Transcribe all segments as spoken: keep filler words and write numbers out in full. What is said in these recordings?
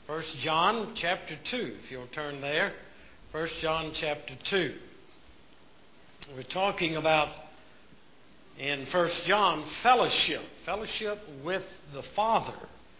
First John chapter two, if you'll turn there. First John chapter two. We're talking about, in First John, fellowship. Fellowship with the Father.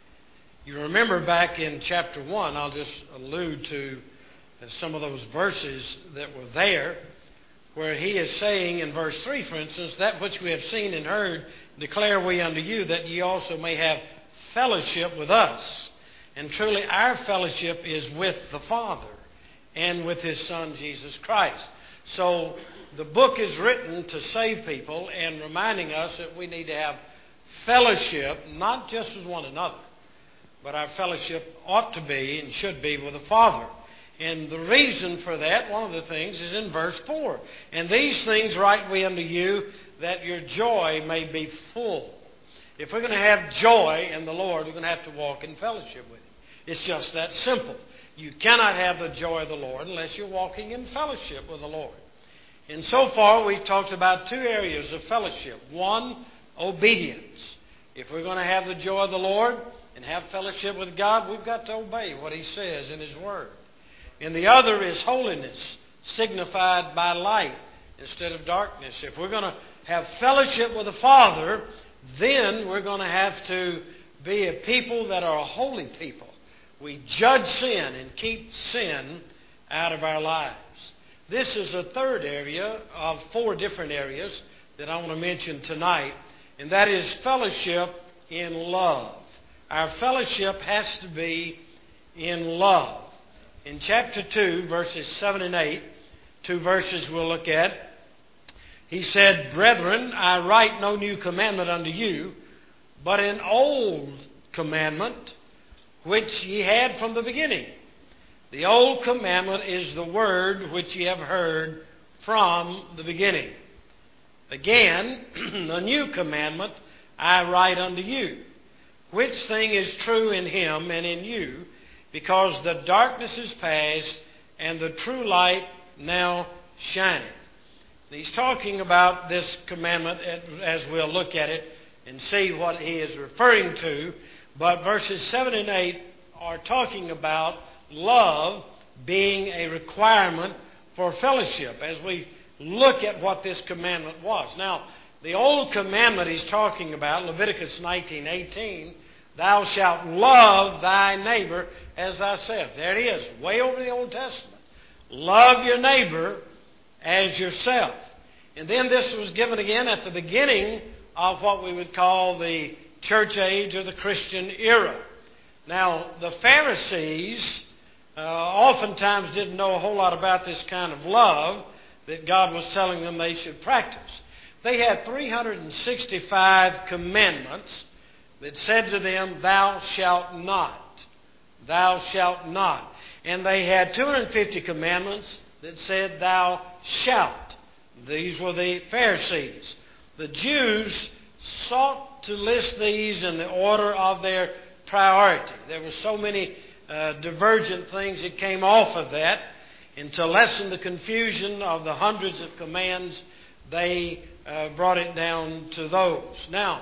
You remember back in chapter one, I'll just allude to some of those verses that were there, where he is saying in verse three, for instance, that which we have seen and heard declare we unto you, that ye also may have fellowship with us. And truly our fellowship is with the Father and with His Son, Jesus Christ. So the book is written to save people and reminding us that we need to have fellowship, not just with one another, but our fellowship ought to be and should be with the Father. And the reason for that, one of the things, is in verse four. And these things write we unto you, that your joy may be full. If we're going to have joy in the Lord, we're going to have to walk in fellowship with Him. It's just that simple. You cannot have the joy of the Lord unless you're walking in fellowship with the Lord. And so far, we've talked about two areas of fellowship. One, obedience. If we're going to have the joy of the Lord and have fellowship with God, we've got to obey what He says in His Word. And the other is holiness, signified by light instead of darkness. If we're going to have fellowship with the Father, then we're going to have to be a people that are a holy people. We judge sin and keep sin out of our lives. This is a third area of four different areas that I want to mention tonight, and that is fellowship in love. Our fellowship has to be in love. In chapter two, verses seven and eight, two verses we'll look at, he said, Brethren, I write no new commandment unto you, but an old commandment, which ye had from the beginning. The old commandment is the word which ye have heard from the beginning. Again, a new commandment I write unto you, which thing is true in Him and in you, because the darkness is past and the true light now shineth. He's talking about this commandment as we'll look at it and see what he is referring to. But verses seven and eight are talking about love being a requirement for fellowship as we look at what this commandment was. Now, the old commandment he's talking about, Leviticus nineteen eighteen, thou shalt love thy neighbor as thyself. There it is, way over the Old Testament. Love your neighbor as yourself. And then this was given again at the beginning of what we would call the church age or the Christian era. Now, the Pharisees uh, oftentimes didn't know a whole lot about this kind of love that God was telling them they should practice. They had three hundred sixty-five commandments that said to them, thou shalt not. Thou shalt not. And they had two hundred fifty commandments that said, thou shalt. These were the Pharisees. The Jews sought to list these in the order of their priority. There were so many uh, divergent things that came off of that. And to lessen the confusion of the hundreds of commands, they uh, brought it down to those. Now,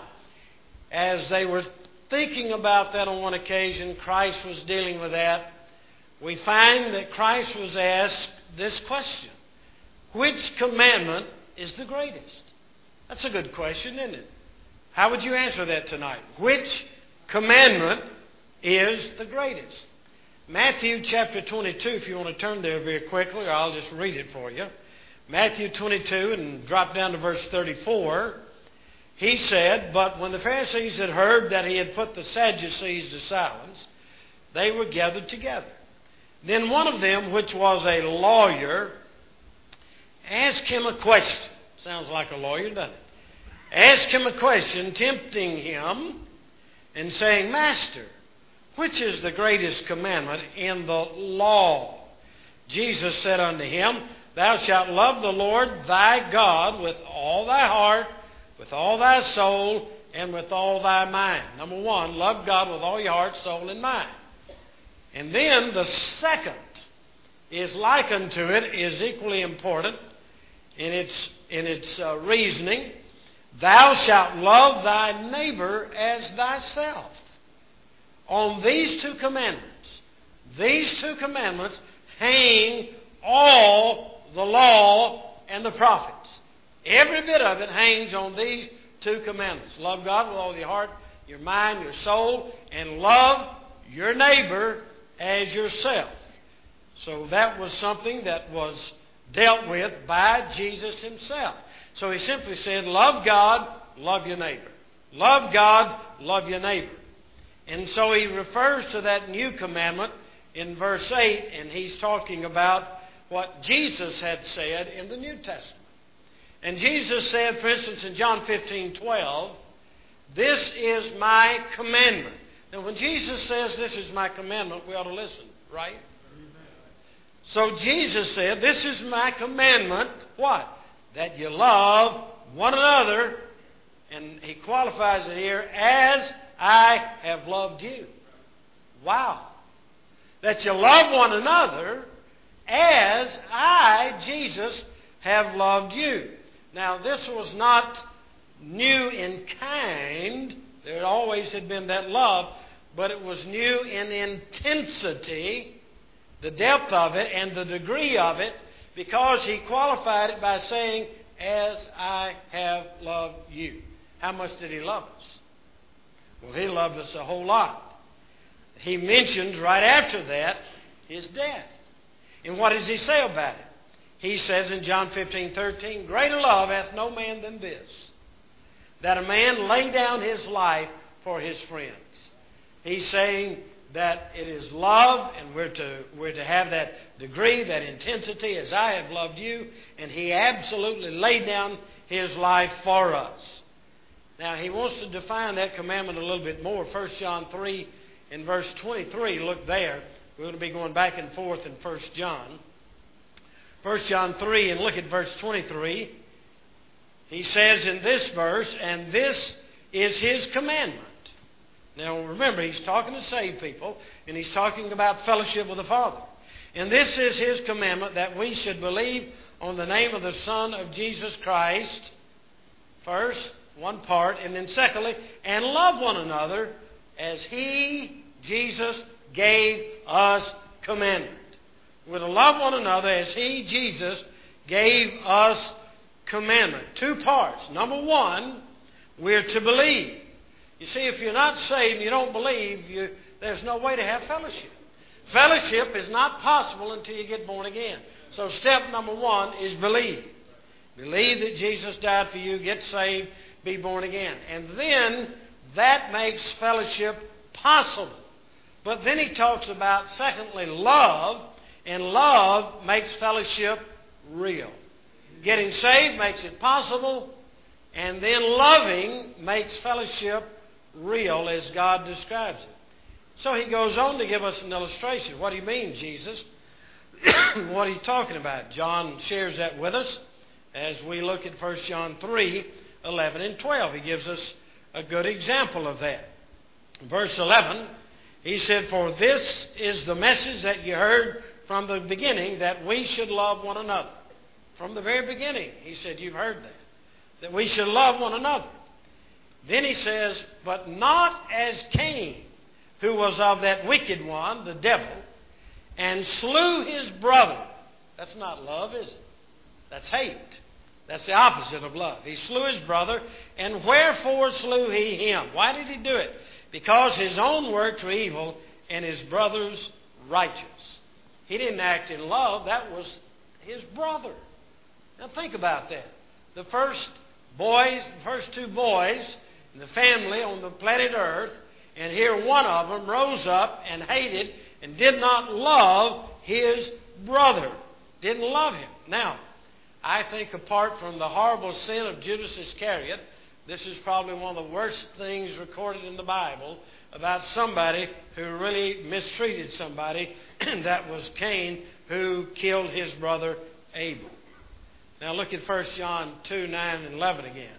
as they were thinking about that on one occasion, Christ was dealing with that. We find that Christ was asked this question. Which commandment is the greatest? That's a good question, isn't it? How would you answer that tonight? Which commandment is the greatest? Matthew chapter twenty-two, if you want to turn there very quickly, or I'll just read it for you. Matthew twenty-two, and drop down to verse thirty-four. He said, But when the Pharisees had heard that he had put the Sadducees to silence, they were gathered together. Then one of them, which was a lawyer, asked him a question. Sounds like a lawyer, doesn't it? Asked him a question, tempting him, and saying, Master, which is the greatest commandment in the law? Jesus said unto him, Thou shalt love the Lord thy God with all thy heart, with all thy soul, and with all thy mind. Number one, love God with all your heart, soul, and mind. And then the second is like unto it, is equally important in its, in its uh, reasoning. Thou shalt love thy neighbor as thyself. On these two commandments, these two commandments hang all the law and the prophets. Every bit of it hangs on these two commandments. Love God with all your heart, your mind, your soul, and love your neighbor as yourself. So that was something that was dealt with by Jesus himself. So he simply said, love God, love your neighbor. Love God, love your neighbor. And so he refers to that new commandment in verse eight, and he's talking about what Jesus had said in the New Testament. And Jesus said, for instance, in John fifteen twelve, this is my commandment. Now, when Jesus says this is my commandment, we ought to listen, right? So Jesus said, this is my commandment, what? That you love one another, and he qualifies it here, as I have loved you. Wow. That you love one another as I, Jesus, have loved you. Now, this was not new in kind. There always had been that love, but it was new in intensity, the depth of it and the degree of it, because he qualified it by saying, as I have loved you. How much did he love us? Well, he loved us a whole lot. He mentions right after that his death. And what does he say about it? He says in John fifteen thirteen, greater love hath no man than this, that a man lay down his life for his friends. He's saying that it is love, and we're to, we're to have that degree, that intensity, as I have loved you. And he absolutely laid down his life for us. Now, he wants to define that commandment a little bit more. First John three and verse twenty-three, look there. We're going to be going back and forth in First John. First John three, and look at verse twenty-three. He says in this verse, and this is his commandment. Now, remember, he's talking to saved people, and he's talking about fellowship with the Father. And this is his commandment, that we should believe on the name of the Son of Jesus Christ, first, one part, and then secondly, and love one another as he, Jesus, gave us commandment. We're to love one another as he, Jesus, gave us commandment. Two parts. Number one, we're to believe. You see, if you're not saved and you don't believe, you, there's no way to have fellowship. Fellowship is not possible until you get born again. So step number one is believe. Believe that Jesus died for you, get saved, be born again. And then that makes fellowship possible. But then he talks about, secondly, love. And love makes fellowship real. Getting saved makes it possible. And then loving makes fellowship real as God describes it. So he goes on to give us an illustration. What do you mean, Jesus? What are you talking about? John shares that with us as we look at First John three, eleven and twelve. He gives us a good example of that. Verse eleven, he said, for this is the message that you heard from the beginning, that we should love one another. From the very beginning, he said, you've heard that. That we should love one another. Then he says, but not as Cain, who was of that wicked one, the devil, and slew his brother. That's not love, is it? That's hate. That's the opposite of love. He slew his brother, and wherefore slew he him? Why did he do it? Because his own works were evil, and his brother's righteous. He didn't act in love. That was his brother. Now think about that. The first boys, the first two boys in the family on the planet Earth, and here one of them rose up and hated and did not love his brother. Didn't love him. Now, I think apart from the horrible sin of Judas Iscariot, this is probably one of the worst things recorded in the Bible about somebody who really mistreated somebody. That was Cain, who killed his brother Abel. Now look at First John two, nine and eleven again.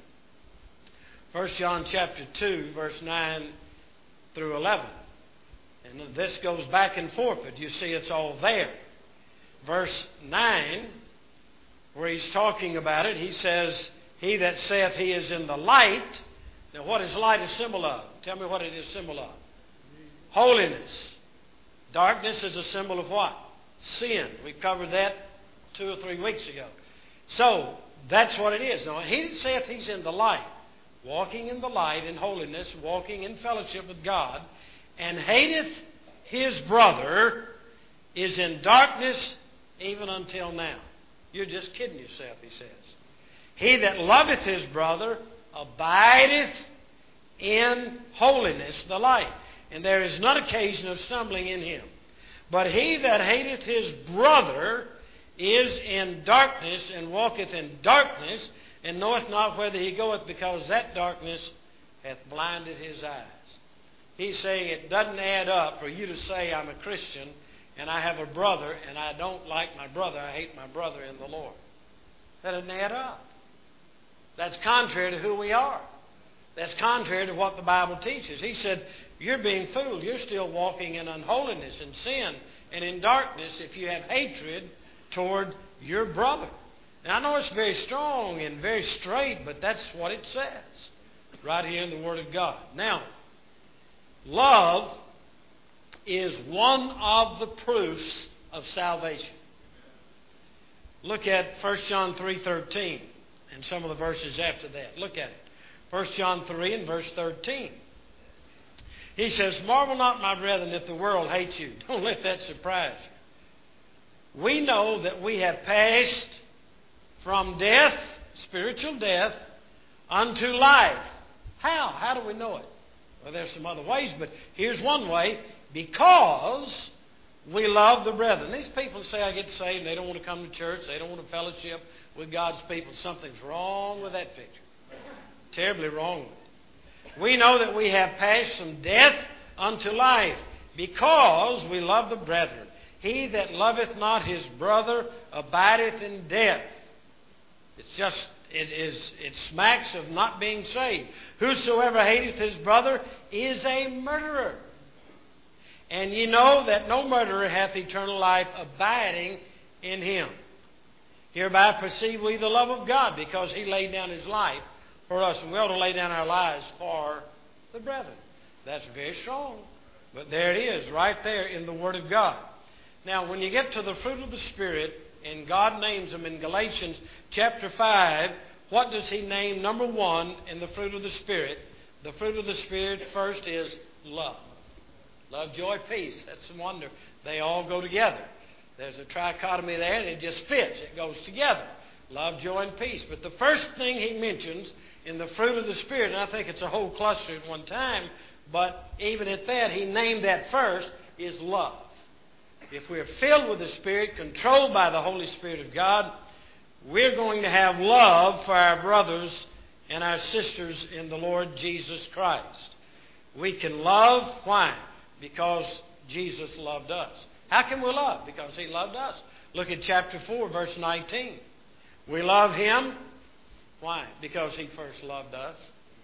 First John chapter two, verse nine through eleven. And this goes back and forth, but you see it's all there. Verse nine, where he's talking about it, he says, he that saith he is in the light. Now what is light a symbol of? Tell me what it is a symbol of. Holiness. Darkness is a symbol of what? Sin. We covered that two or three weeks ago. So, that's what it is. Now, he saith he's in the light, walking in the light in holiness, walking in fellowship with God, and hateth his brother, is in darkness even until now. You're just kidding yourself, he says. He that loveth his brother abideth in holiness, the light, and there is none occasion of stumbling in him. But he that hateth his brother is in darkness, and walketh in darkness, and knoweth not whither he goeth, because that darkness hath blinded his eyes. He's saying it doesn't add up for you to say, I'm a Christian, and I have a brother, and I don't like my brother, I hate my brother in the Lord. That doesn't add up. That's contrary to who we are. That's contrary to what the Bible teaches. He said, you're being fooled. You're still walking in unholiness and sin and in darkness if you have hatred toward your brother. Now, I know it's very strong and very straight, but that's what it says right here in the Word of God. Now, love is one of the proofs of salvation. Look at First John three thirteen and some of the verses after that. Look at it. First John three and verse thirteen. He says, marvel not, my brethren, if the world hates you. Don't let that surprise you. We know that we have passed from death, spiritual death, unto life. How? How do we know it? Well, there's some other ways, but here's one way. Because we love the brethren. These people say, I get saved, and they don't want to come to church, they don't want to fellowship with God's people. Something's wrong with that picture. Terribly wrong with it. We know that we have passed from death unto life, because we love the brethren. He that loveth not his brother abideth in death. It's just, it is, it smacks of not being saved. Whosoever hateth his brother is a murderer. And ye know that no murderer hath eternal life abiding in him. Hereby perceive we the love of God, because he laid down his life for us. And we ought to lay down our lives for the brethren. That's very strong. But there it is, right there in the Word of God. Now, when you get to the fruit of the Spirit, and God names them in Galatians chapter five, what does he name number one in the fruit of the Spirit? The fruit of the Spirit first is love. Love, joy, peace. That's the wonder. They all go together. There's a trichotomy there, and it just fits. It goes together. Love, joy, and peace. But the first thing he mentions in the fruit of the Spirit, and I think it's a whole cluster at one time, but even at that, he named that first, is love. If we're filled with the Spirit, controlled by the Holy Spirit of God, we're going to have love for our brothers and our sisters in the Lord Jesus Christ. We can love. Why? Because Jesus loved us. How can we love? Because he loved us. Look at chapter four, verse nineteen. We love him. Why? Because he first loved us.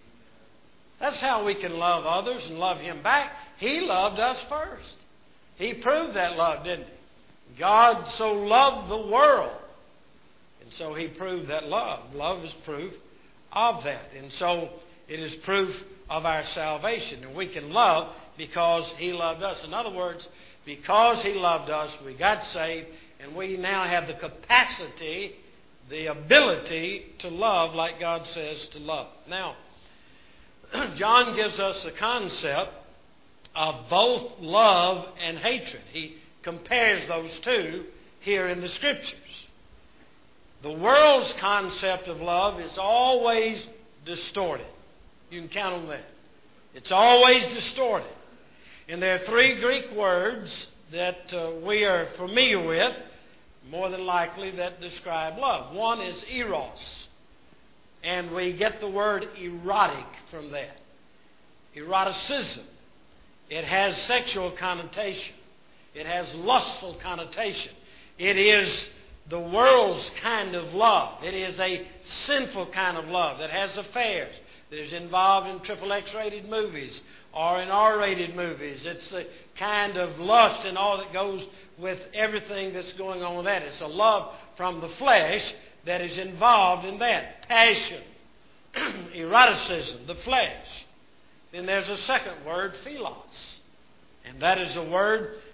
That's how we can love others and love him back. He loved us first. He proved that love, didn't he? God so loved the world. And so he proved that love. Love is proof of that. And so it is proof of our salvation. And we can love because he loved us. In other words, because he loved us, we got saved, and we now have the capacity, the ability to love like God says to love. Now, John gives us the concept of both love and hatred. He compares those two here in the Scriptures. The world's concept of love is always distorted. You can count on that. It's always distorted. And there are three Greek words that uh, we are familiar with, more than likely, that describe love. One is eros. And we get the word erotic from that. Eroticism. It has sexual connotation. It has lustful connotation. It is the world's kind of love. It is a sinful kind of love that has affairs, that is involved in triple X rated movies or in R rated movies. It's the kind of lust and all that goes with everything that's going on with that. It's a love from the flesh that is involved in that. Passion, eroticism, the flesh. Then there's a second word, philos. And that is a word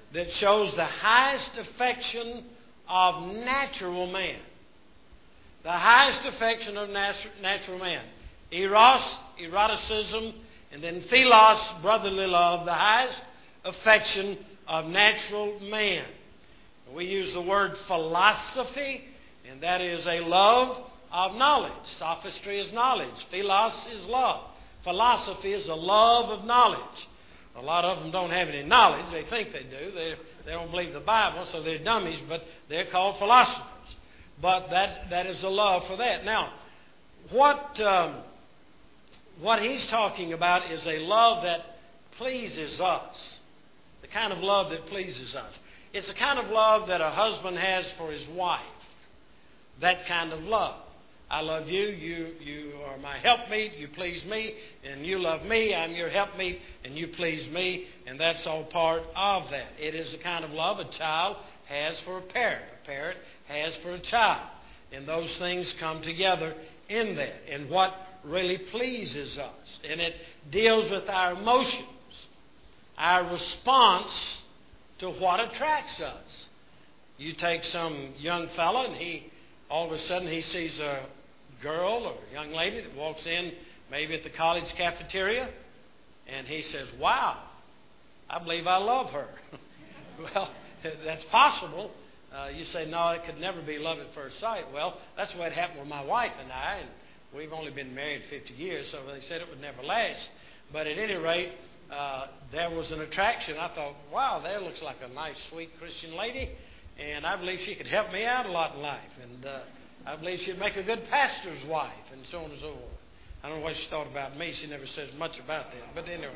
that shows the highest affection of natural man. The highest affection of natu- natural man. Eros, eroticism, and then philos, brotherly love, the highest affection of natural man. We use the word philosophy, and that is a love of knowledge. Sophistry is knowledge. Philos is love. Philosophy is a love of knowledge. A lot of them don't have any knowledge. They think they do. They, they don't believe the Bible, so they're dummies, but they're called philosophers. But that that is a love for that. Now, what um, what he's talking about is a love that pleases us. The kind of love that pleases us. It's the kind of love that a husband has for his wife. That kind of love. I love you, you you are my helpmeet, you please me, and you love me, I'm your helpmeet, and you please me, and that's all part of that. It is the kind of love a child has for a parent, a parent has for a child. And those things come together in that, and what really pleases us. And it deals with our emotions, our response to what attracts us. You take some young fella, and he all of a sudden he sees a girl or a young lady that walks in maybe at the college cafeteria, and he says, wow, I believe I love her. Well, that's possible. Uh, you say, no, it could never be love at first sight. Well, that's what happened with my wife and I, and we've only been married fifty years, so they said it would never last. But at any rate, uh, there was an attraction. I thought, wow, there looks like a nice, sweet Christian lady, and I believe she could help me out a lot in life. And uh, I believe she'd make a good pastor's wife, and so on and so forth. I don't know what she thought about me. She never says much about that. But anyway,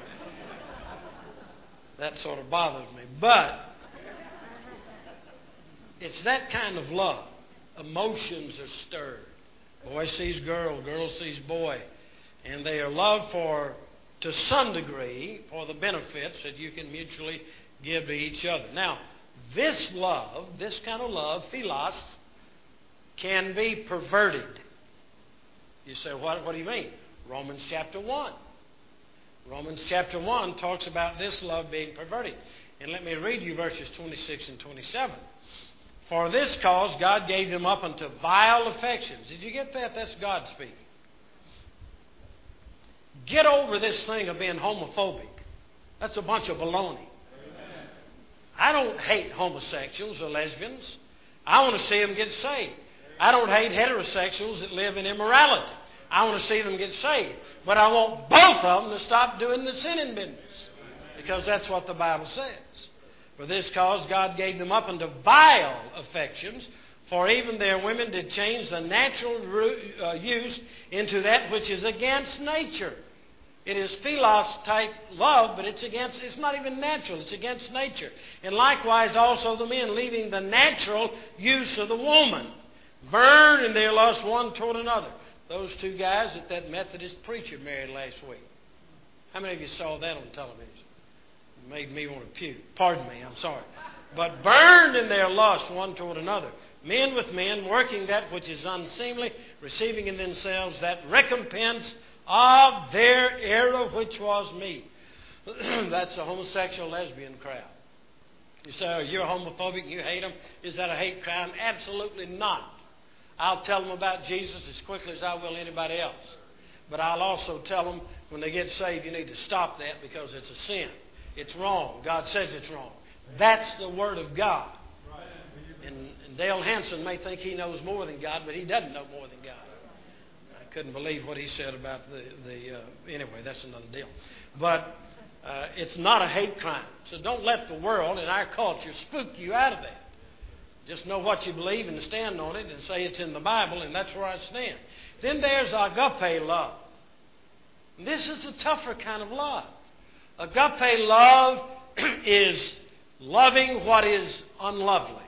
that sort of bothers me. But it's that kind of love. Emotions are stirred. Boy sees girl, girl sees boy. And they are loved for, to some degree, for the benefits that you can mutually give to each other. Now, this love, this kind of love, philos, can be perverted. You say, what, what do you mean? Romans chapter one. Romans chapter one talks about this love being perverted. And let me read you verses twenty-six and twenty-seven. For this cause God gave them up unto vile affections. Did you get that? That's God speaking. Get over this thing of being homophobic. That's a bunch of baloney. Amen. I don't hate homosexuals or lesbians. I want to see them get saved. I don't hate heterosexuals that live in immorality. I want to see them get saved. But I want both of them to stop doing the sinning business. Because that's what the Bible says. For this cause God gave them up unto vile affections, for even their women did change the natural uh, use into that which is against nature. It is philos type love, but it's against, it's not even natural, it's against nature. And likewise also the men, leaving the natural use of the woman, burn in their lust one toward another. Those two guys that that Methodist preacher married last week. How many of you saw that on television? It made me want to puke. Pardon me, I'm sorry. But burned in their lust one toward another. Men with men, working that which is unseemly, receiving in themselves that recompense of their error which was meat. That's the homosexual lesbian crowd. You say, oh, you're homophobic and you hate them. Is that a hate crime? Absolutely not. I'll tell them about Jesus as quickly as I will anybody else. But I'll also tell them when they get saved, you need to stop that because it's a sin. It's wrong. God says it's wrong. That's the Word of God. And, and Dale Hansen may think he knows more than God, but he doesn't know more than God. I couldn't believe what he said about the... the uh, anyway, that's another deal. But uh, it's not a hate crime. So don't let the world and our culture spook you out of that. Just know what you believe and stand on it and say it's in the Bible, and that's where I stand. Then there's agape love. This is the tougher kind of love. Agape love is loving what is unlovely.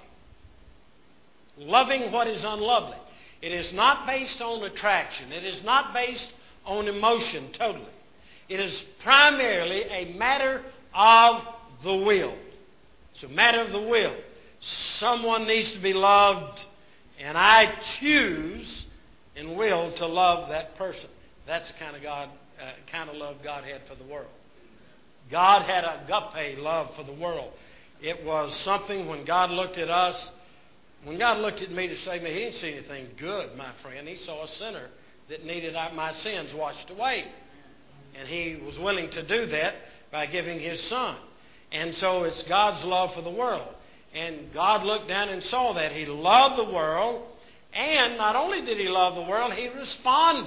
Loving what is unlovely. It is not based on attraction. It is not based on emotion totally. It is primarily a matter of the will. It's a matter of the will. Someone needs to be loved, and I choose and will to love that person. That's the kind of God, uh, kind of love God had for the world. God had agape love for the world. It was something when God looked at us, when God looked at me to save me, He didn't see anything good, my friend. He saw a sinner that needed my sins washed away. And He was willing to do that by giving His Son. And so it's God's love for the world. And God looked down and saw that. He loved the world. And not only did He love the world, He responded.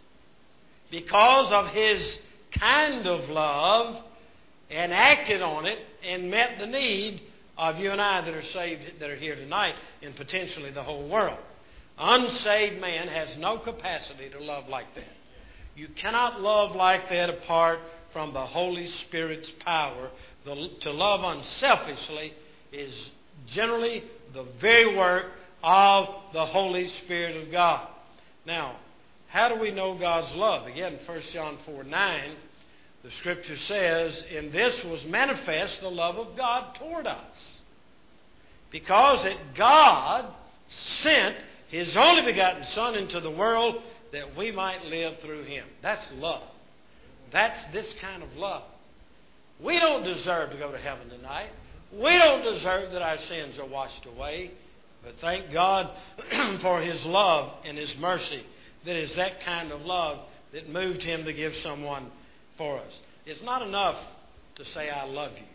Because of His kind of love, and acted on it and met the need of you and I that are saved, that are here tonight, and potentially the whole world. Unsaved man has no capacity to love like that. You cannot love like that apart from the Holy Spirit's power. The, to love unselfishly is generally the very work of the Holy Spirit of God. Now, how do we know God's love? Again, First John four nine, the Scripture says, "In this was manifest the love of God toward us, because that God sent His only begotten Son into the world that we might live through Him." That's love. That's this kind of love. We don't deserve to go to heaven tonight. We don't deserve that our sins are washed away. But thank God for His love and His mercy. That is that kind of love that moved Him to give someone for us. It's not enough to say, "I love you."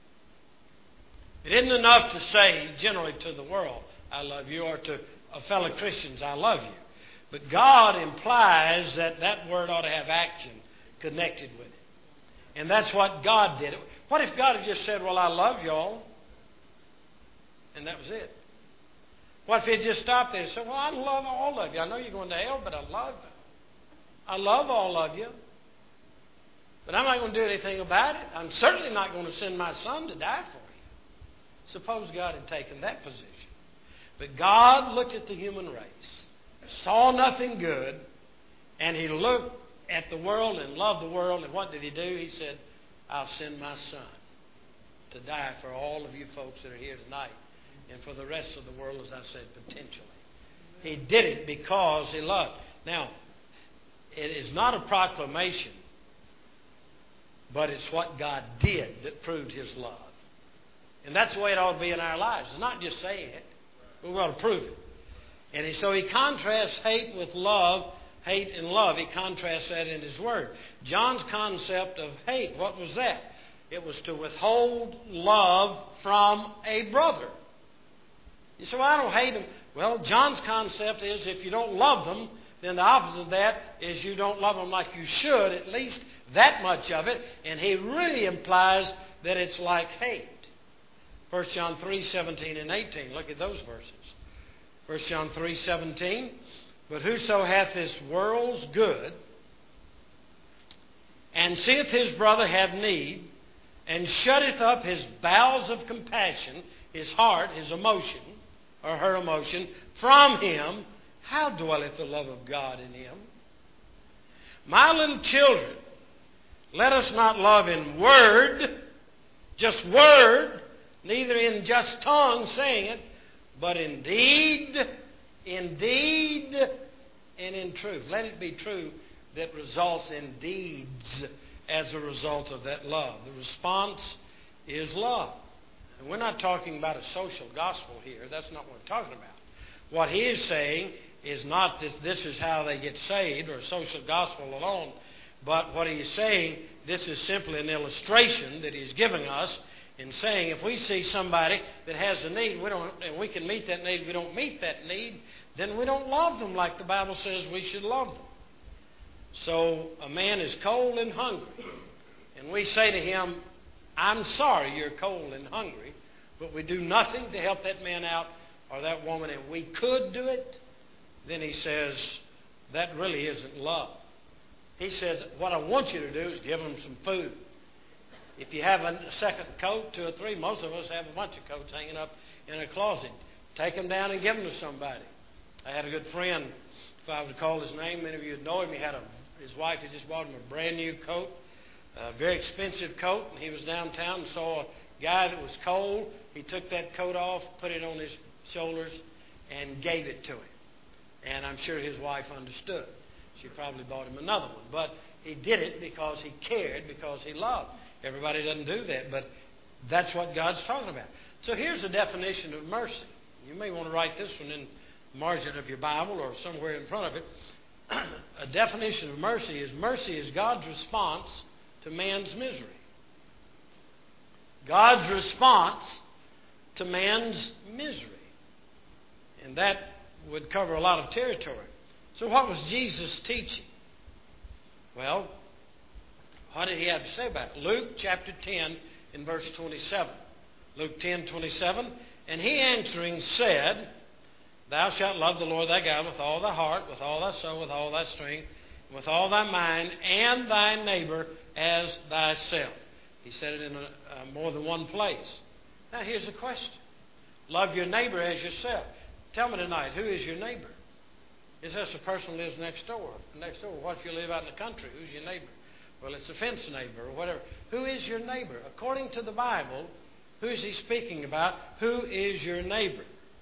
It isn't enough to say generally to the world, "I love you," or to fellow Christians, "I love you." But God implies that that word ought to have action connected with it. And that's what God did. What if God had just said, "Well, I love y'all," and that was it? What if He had just stopped there and said, "Well, I love all of you. I know you're going to hell, but I love you. I love all of you. But I'm not going to do anything about it. I'm certainly not going to send my Son to die for you." Suppose God had taken that position. But God looked at the human race, saw nothing good, and He looked at the world and loved the world. And what did He do? He said, "I'll send my Son to die for all of you folks that are here tonight, and for the rest of the world," as I said, potentially. He did it because He loved. Now, it is not a proclamation, but it's what God did that proved His love. And that's the way it ought to be in our lives. It's not just saying it, but we ought to prove it. And so He contrasts hate with love, hate and love. He contrasts that in His Word. John's concept of hate, what was that? It was to withhold love from a brother. You say, "Well, I don't hate them." Well, John's concept is if you don't love them, then the opposite of that is you don't love them like you should, at least that much of it. And he really implies that it's like hate. First John three seventeen and eighteen. Look at those verses. First John three seventeen. "But whoso hath this world's good, and seeth his brother have need, and shutteth up his bowels of compassion," his heart, his emotion, or her emotion, "from him, how dwelleth the love of God in him? My little children, let us not love in word," just word, neither in just tongue saying it, "but in deed, in deed, and in truth." Let it be true that results in deeds as a result of that love. The response is love. And we're not talking about a social gospel here. That's not what we're talking about. What he is saying is not that this is how they get saved or a social gospel alone, but what he is saying, this is simply an illustration that he's giving us in saying if we see somebody that has a need, we don't, and we can meet that need, we don't meet that need, then we don't love them like the Bible says we should love them. So a man is cold and hungry, and we say to him, "I'm sorry you're cold and hungry," but we do nothing to help that man out or that woman, and we could do it, then he says, that really isn't love. He says, what I want you to do is give them some food. If you have a second coat, two or three, most of us have a bunch of coats hanging up in a closet. Take them down and give them to somebody. I had a good friend, if I would call his name, many of you would know him. He had a, his wife had just bought him a brand new coat, a very expensive coat, and he was downtown and saw a guy that was cold. He took that coat off, put it on his shoulders, and gave it to him. And I'm sure his wife understood. She probably bought him another one. But he did it because he cared, because he loved. Everybody doesn't do that, but That's what God's talking about. So here's a definition of mercy. You may want to write this one in the margin of your Bible or somewhere in front of it. A definition of mercy is mercy is God's response to man's misery. God's response to man's misery. And that would cover a lot of territory. So what was Jesus teaching? Well, what did he have to say about it? Luke chapter ten in verse twenty-seven. Luke ten twenty-seven. And he answering said, Thou shalt love the Lord thy God with all thy heart, with all thy soul, with all thy strength, with all thy mind, and thy neighbor as thyself. He said it in a, uh, more than one place. Now here's the question. Love your neighbor as yourself. Tell me tonight, who is your neighbor? Is this a person who lives next door? Next door. What if you live out in the country? Who's your neighbor? Well, it's a fence neighbor or whatever. Who is your neighbor? According to the Bible, who is he speaking about? Who is your neighbor?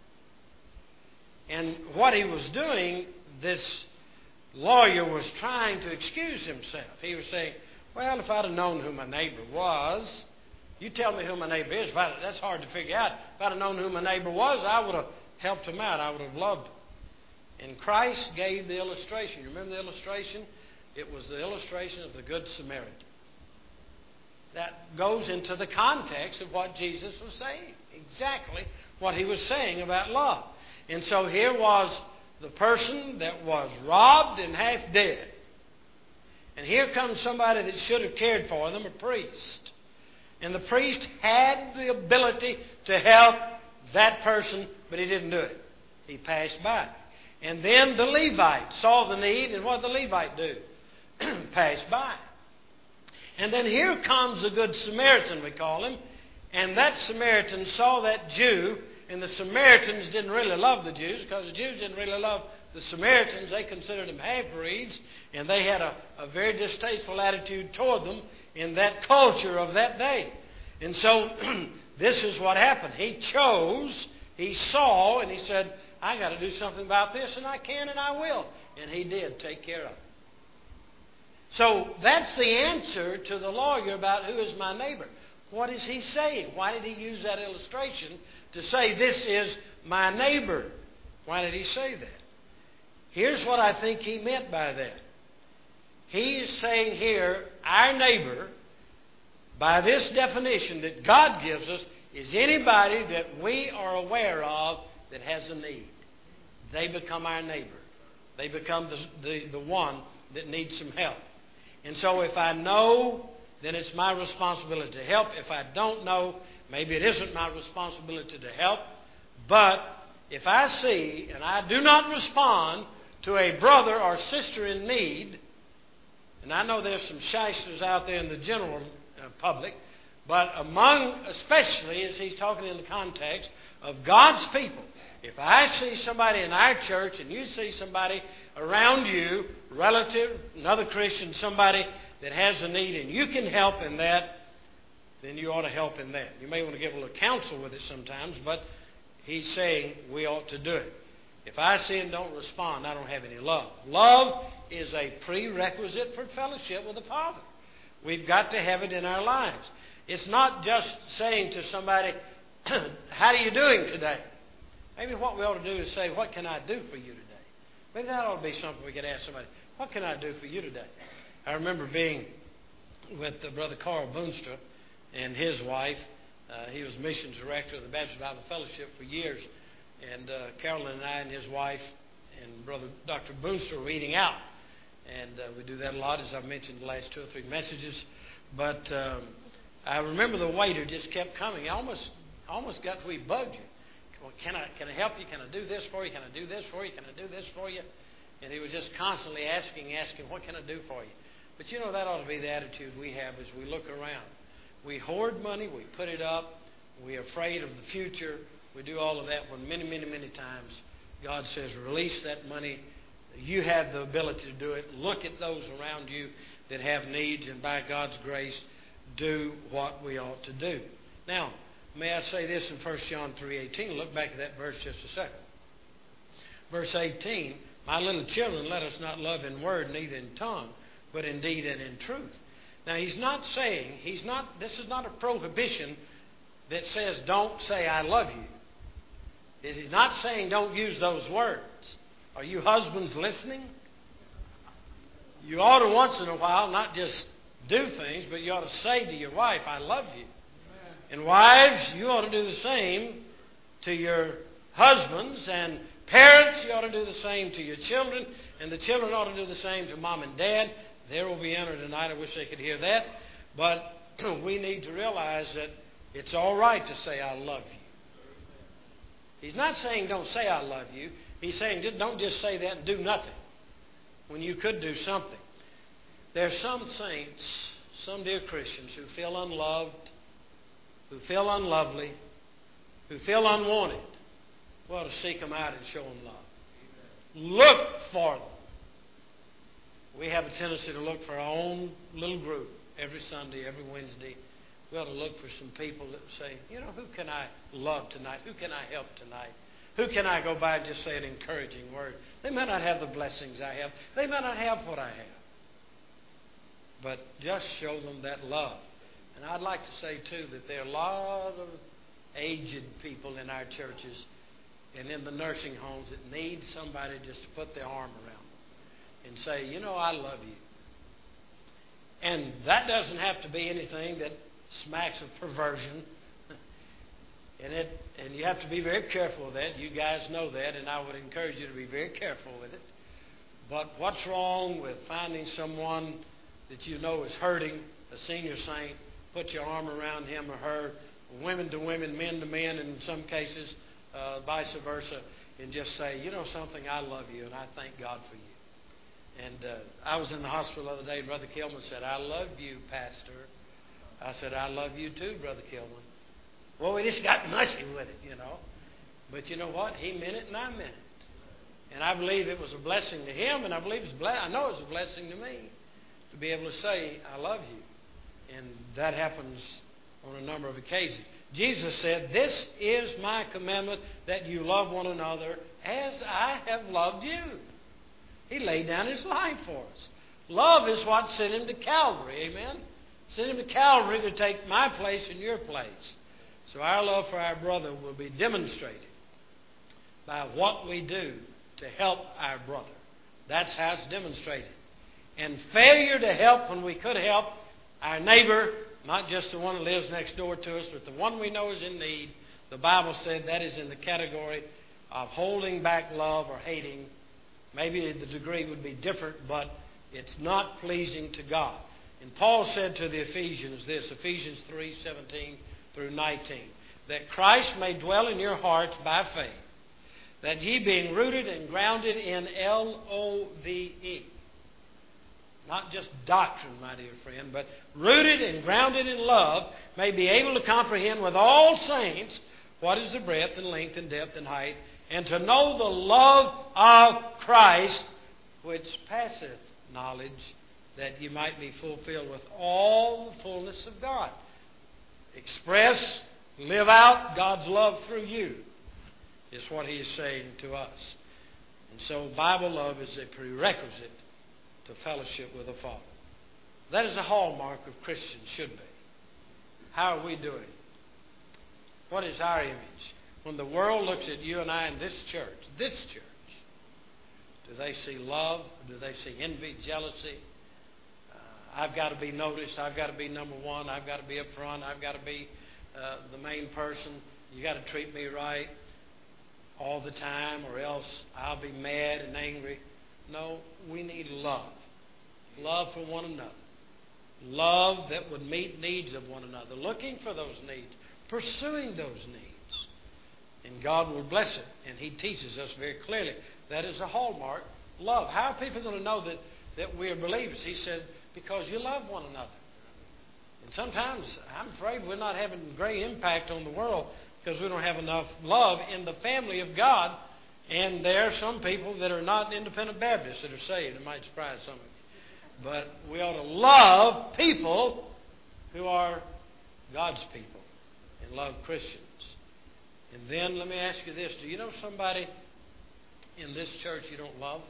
And what he was doing, this lawyer was trying to excuse himself. He was saying, well, if I'd have known who my neighbor was, you tell me who my neighbor is. If I, that's hard to figure out. If I'd have known who my neighbor was, I would have helped him out. I would have loved him. And Christ gave the illustration. You remember the illustration? It was the illustration of the Good Samaritan. That goes into the context of what Jesus was saying. Exactly what he was saying about love. And so here was the person that was robbed and half dead. And here comes somebody that should have cared for them, a priest. And the priest had the ability to help that person, but he didn't do it. He passed by. And then the Levite saw the need, and what did the Levite do? Passed by. And then here comes the Good Samaritan, we call him. And that Samaritan saw that Jew, and the Samaritans didn't really love the Jews because the Jews didn't really love the Samaritans. They considered them half-breeds, and they had a, a very distasteful attitude toward them in that culture of that day. And so this is what happened. He chose, he saw, and he said, I got to do something about this, and I can and I will. And he did take care of it. So that's the answer to the lawyer about who is my neighbor. What is he saying? Why did he use that illustration to say this is my neighbor? Why did he say that? Here's what I think he meant by that. He is saying here, our neighbor, by this definition that God gives us, is anybody that we are aware of that has a need. They become our neighbor. They become the, the, the one that needs some help. And so if I know, then it's my responsibility to help. If I don't know, maybe it isn't my responsibility to help. But if I see and I do not respond to a brother or sister in need, and I know there's some shysters out there in the general uh, public, but among, especially as he's talking in the context of God's people, if I see somebody in our church and you see somebody around you, relative, another Christian, somebody that has a need and you can help in that, then you ought to help in that. You may want to give a little counsel with it sometimes, but he's saying we ought to do it. If I see and don't respond, I don't have any love. Love is a prerequisite for fellowship with the Father. We've got to have it in our lives. It's not just saying to somebody, how are you doing today? Maybe what we ought to do is say, what can I do for you today? Maybe that ought to be something we could ask somebody. What can I do for you today? I remember being with uh, Brother Carl Boonstra and his wife. Uh, he was missions director of the Baptist Bible Fellowship for years. And uh, Carolyn and I and his wife and Brother Doctor Boonstra were eating out. And uh, we do that a lot, as I've mentioned in the last two or three messages. But um, I remember the waiter just kept coming. I almost, almost got to where he bugged you. Well, can I can I help you? Can I do this for you? Can I do this for you? Can I do this for you? And he was just constantly asking, asking, what can I do for you? But you know, that ought to be the attitude we have as we look around. We hoard money, we put it up, we're afraid of the future, we do all of that when many, many, many times God says, release that money. You have the ability to do it. Look at those around you that have needs, and by God's grace, do what we ought to do. Now, may I say this in First John three eighteen? Look back at that verse just a second. Verse eighteen, my little children, let us not love in word, neither in tongue, but in deed and in truth. Now, he's not saying, he's not. This is not a prohibition that says don't say I love you. Is He's not saying don't use those words. Are you husbands listening? You ought to once in a while not just do things, but you ought to say to your wife, I love you. And wives, you ought to do the same to your husbands. And parents, you ought to do the same to your children. And the children ought to do the same to mom and dad. There will be entered tonight. I wish they could hear that. But we need to realize that it's all right to say I love you. He's not saying don't say I love you. He's saying don't just say that and do nothing when you could do something. There are some saints, some dear Christians who feel unloved, who feel unlovely, who feel unwanted. We ought to seek them out and show them love. Look for them. We have a tendency to look for our own little group every Sunday, every Wednesday. We ought to look for some people that say, you know, who can I love tonight? Who can I help tonight? Who can I go by and just say an encouraging word? They may not have the blessings I have. They may not have what I have. But just show them that love. And I'd like to say, too, that there are a lot of aged people in our churches and in the nursing homes that need somebody just to put their arm around them and say, you know, I love you. And that doesn't have to be anything that smacks of perversion. and it and you have to be very careful with that. You guys know that, and I would encourage you to be very careful with it. But what's wrong with finding someone that you know is hurting, a senior saint, put your arm around him or her, women to women, men to men, and in some cases, uh, vice versa, and just say, you know something, I love you, and I thank God for you. And uh, I was in the hospital the other day, and Brother Kilman said, I love you, Pastor. I said, I love you too, Brother Kilman. Well, we just got mushy with it, you know. But you know what? He meant it, and I meant it. And I believe it was a blessing to him, and I believe it's ble- I know it was a blessing to me to be able to say, I love you. And that happens on a number of occasions. Jesus said, this is my commandment, that you love one another as I have loved you. He laid down His life for us. Love is what sent Him to Calvary, amen? Sent Him to Calvary to take my place and your place. So our love for our brother will be demonstrated by what we do to help our brother. That's how it's demonstrated. And failure to help when we could help our neighbor, not just the one that lives next door to us, but the one we know is in need, the Bible said that is in the category of holding back love or hating. Maybe the degree would be different, but it's not pleasing to God. And Paul said to the Ephesians this, Ephesians three, seventeen through nineteen, that Christ may dwell in your hearts by faith, that ye being rooted and grounded in L O V E, not just doctrine, my dear friend, but rooted and grounded in love, may be able to comprehend with all saints what is the breadth and length and depth and height, and to know the love of Christ, which passeth knowledge, that ye might be fulfilled with all the fullness of God. Express, live out God's love through you, is what He is saying to us. And so Bible love is a prerequisite to fellowship with the Father. That is a hallmark of Christians, should be. How are we doing? What is our image? When the world looks at you and I in this church, this church, do they see love? Do they see envy, jealousy? Uh, I've got to be noticed. I've got to be number one. I've got to be up front. I've got to be uh, the main person. You got to treat me right all the time, or else I'll be mad and angry. No, we need love. Love for one another. Love that would meet needs of one another. Looking for those needs. Pursuing those needs. And God will bless it. And He teaches us very clearly. That is a hallmark. Love. How are people going to know that, that we are believers? He said, because you love one another. And sometimes I'm afraid we're not having great impact on the world because we don't have enough love in the family of God. And there are some people that are not independent Baptists that are saved. It might surprise some of you. But we ought to love people who are God's people and love Christians. And then let me ask you this. Do you know somebody in this church you don't love?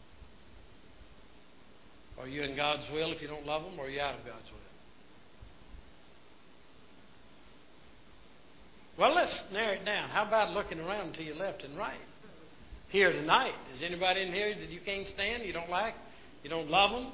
Are you in God's will if you don't love them, or are you out of God's will? Well, let's narrow it down. How about looking around to your left and right? Here tonight, is anybody in here that you can't stand, you don't like, you don't love them?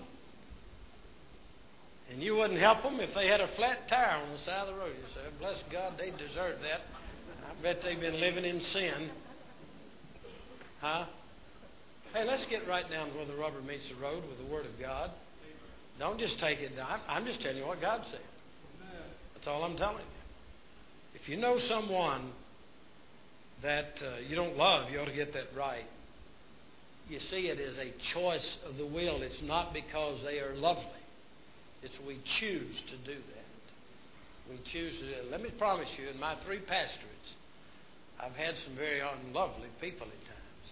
And you wouldn't help them if they had a flat tire on the side of the road. You say, bless God, they deserve that. I bet they've been living in sin. Huh? Hey, let's get right down where the rubber meets the road with the Word of God. Don't just take it down. I'm just telling you what God said. That's all I'm telling you. If you know someone that uh, you don't love, you ought to get that right. You see, it is a choice of the will. It's not because they are lovely. It's we choose to do that. We choose to do it. Let me promise you, in my three pastorates, I've had some very unlovely people at times.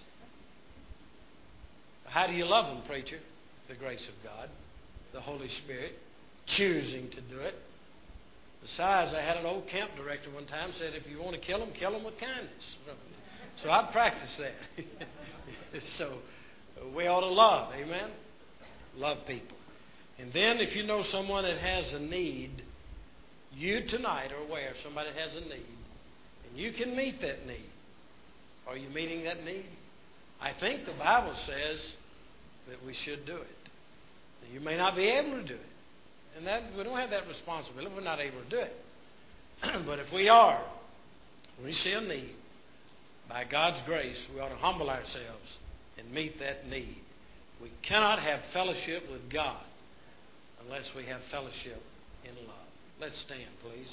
How do you love them, preacher? The grace of God, the Holy Spirit, choosing to do it. Besides, I had an old camp director one time said, if you want to kill them, kill them with kindness. So I practiced that. So we ought to love, amen? Love people. And then if you know someone that has a need, you tonight are aware of somebody that has a need, and you can meet that need. Are you meeting that need? I think the Bible says that we should do it. You may not be able to do it. And that we don't have that responsibility. We're not able to do it. But if we are, we see a need, by God's grace, we ought to humble ourselves and meet that need. We cannot have fellowship with God unless we have fellowship in love. Let's stand, please.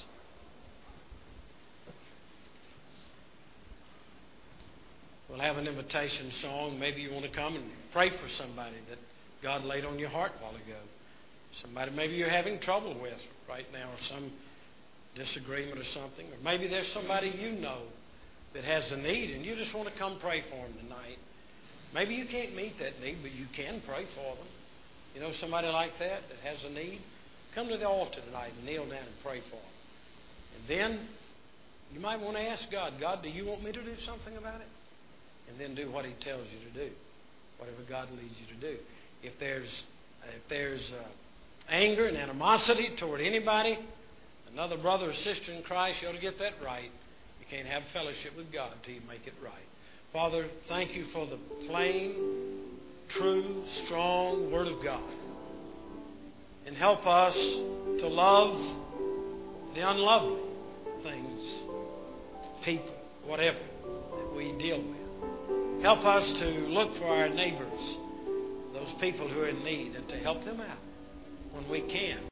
We'll have an invitation song. Maybe you want to come and pray for somebody that God laid on your heart a while ago. Somebody maybe you're having trouble with right now, or some disagreement or something. Or maybe there's somebody you know that has a need and you just want to come pray for them tonight. Maybe you can't meet that need, but you can pray for them. You know somebody like that that has a need? Come to the altar tonight and kneel down and pray for them. And then you might want to ask God, God, do you want me to do something about it? And then do what He tells you to do, whatever God leads you to do. If there's if there's uh, anger and animosity toward anybody, another brother or sister in Christ, you ought to get that right. You can't have fellowship with God until you make it right. Father, thank you for the plain, true, strong Word of God. And help us to love the unlovely things, people, whatever that we deal with. Help us to look for our neighbors, those people who are in need, and to help them out when we can.